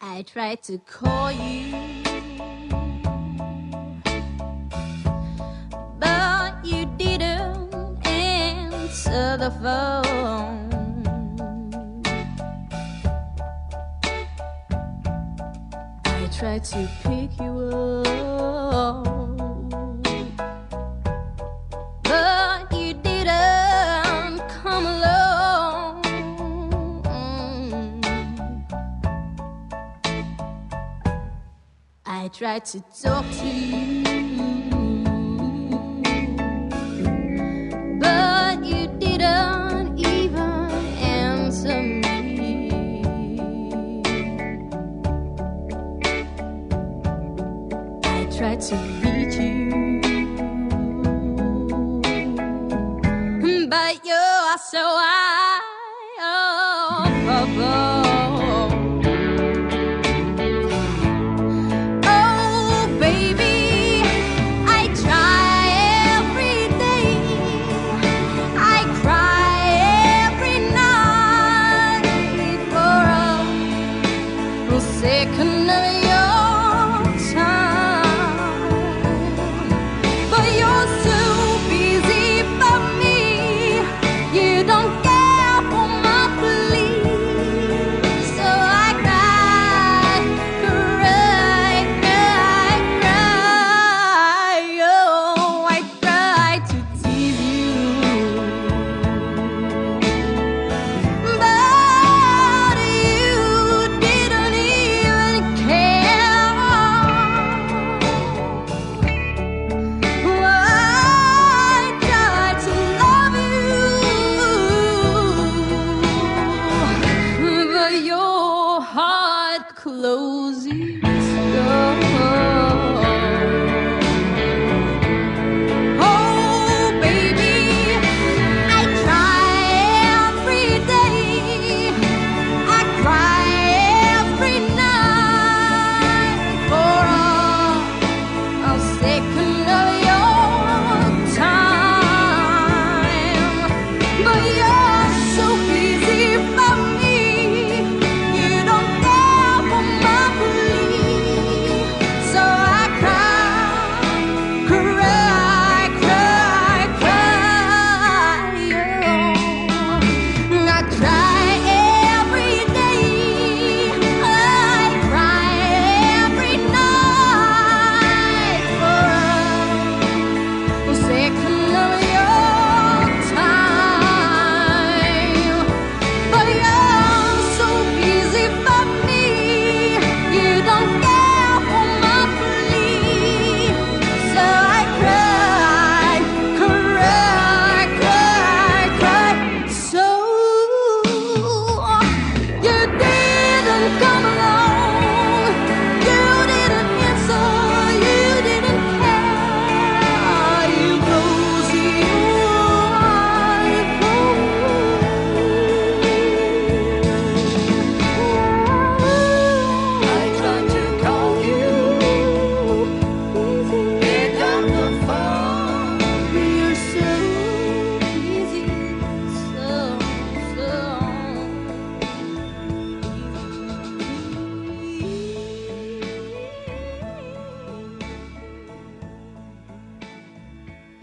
I tried to call you, but you didn't answer the phone. I tried to pick you up, but you didn't come along. I tried to talk to you, but you didn't even answer me. I tried to reach you, but you're so high above. Second of your time, but you're so busy for me. You don't care for my plea, so I cry, cry, cry, cry. Oh, I try to tease you, but you didn't even care. I tried to love you, but your heart closes.